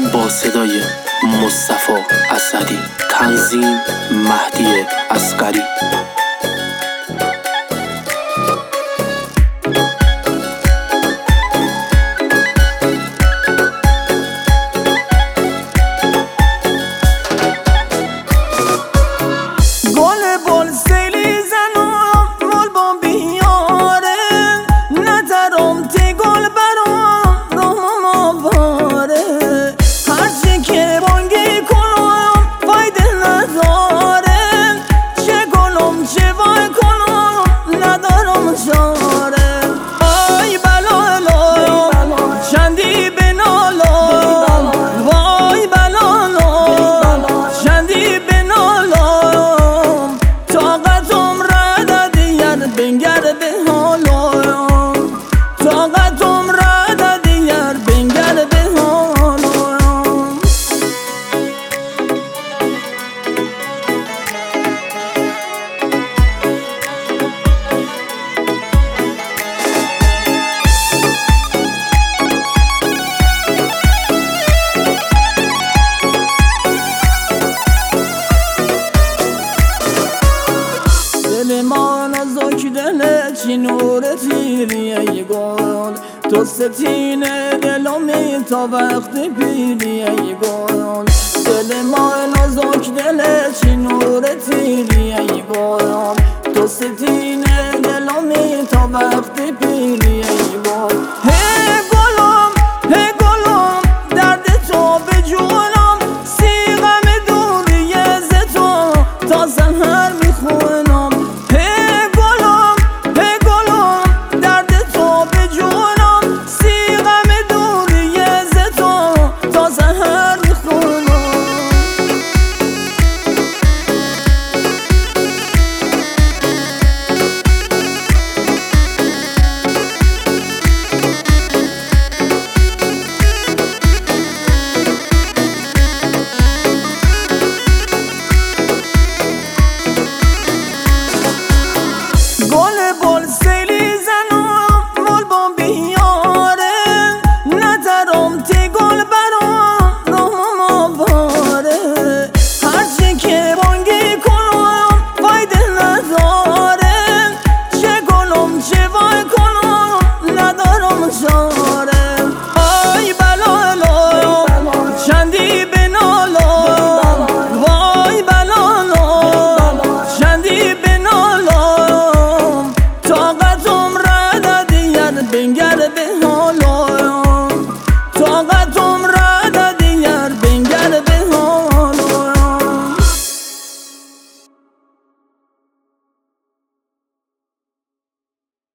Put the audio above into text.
با صدای مصطفی اسدی، تنظیم مهدی اصغری. چی نور تیری گل تو ستینه دلمی تا وقت پیری گل دل ما نازک دل چی نور تیری گل تو ستینه دلمی تا وقت پیری گل هی گلم درد تو به جونم سیغم دوری ز تو تا سحر میخونم بنگر به حالم طاقت